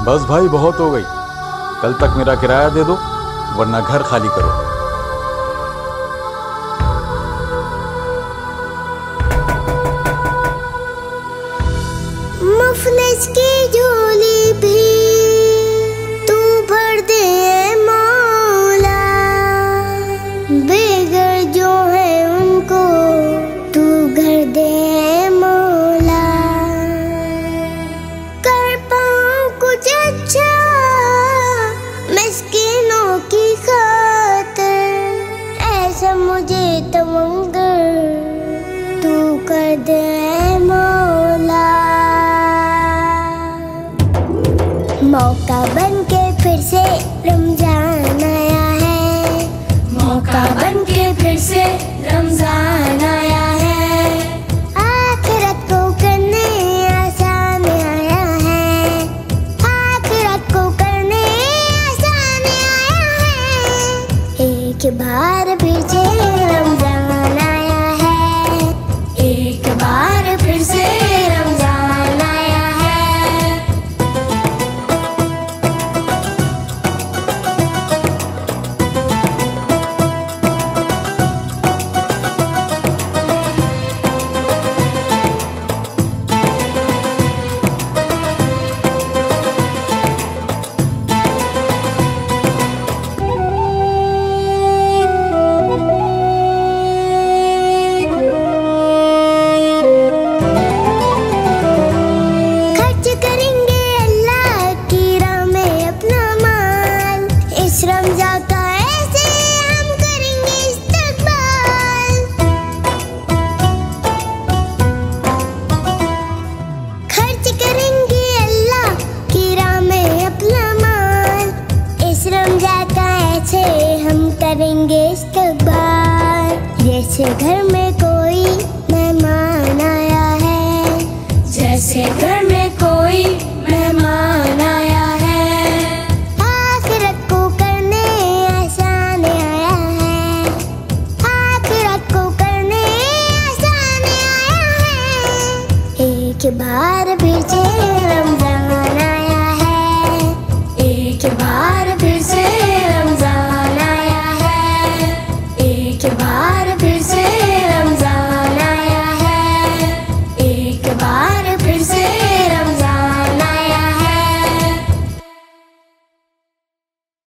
बस भाई बहुत हो गई, कल तक मेरा किराया दे दो वरना घर खाली करो। मुफलिस की झोली भी तू भर दे मौला, बेघर जो है उनको तू घर दे मौला। कर पाऊं कुछ अच्छा मिस्किनों की खातिर, ऐसा मुझे तमंगर तू कर दे मौला। मौका बनके फिर से रमजान आया है, मौका बनके फिर से रमजान आया है। आखिरत को करने आसान आया है, आखिरत को करने आसान आया है। एक बार फिर से रमजान आया है, एक बार फिर से रमजान आया है। खर्च करेंगे अल्लाह की राह में अपना माल, इस रमजान का ऐसे हम करेंगे इस्तकबाल। खर्च करेंगे अल्लाह की राह में अपना माल, इस रमजान का ऐसे हम करेंगे इस्तकबाल। जैसे घर में कोई मेहमान आया है, जैसे घर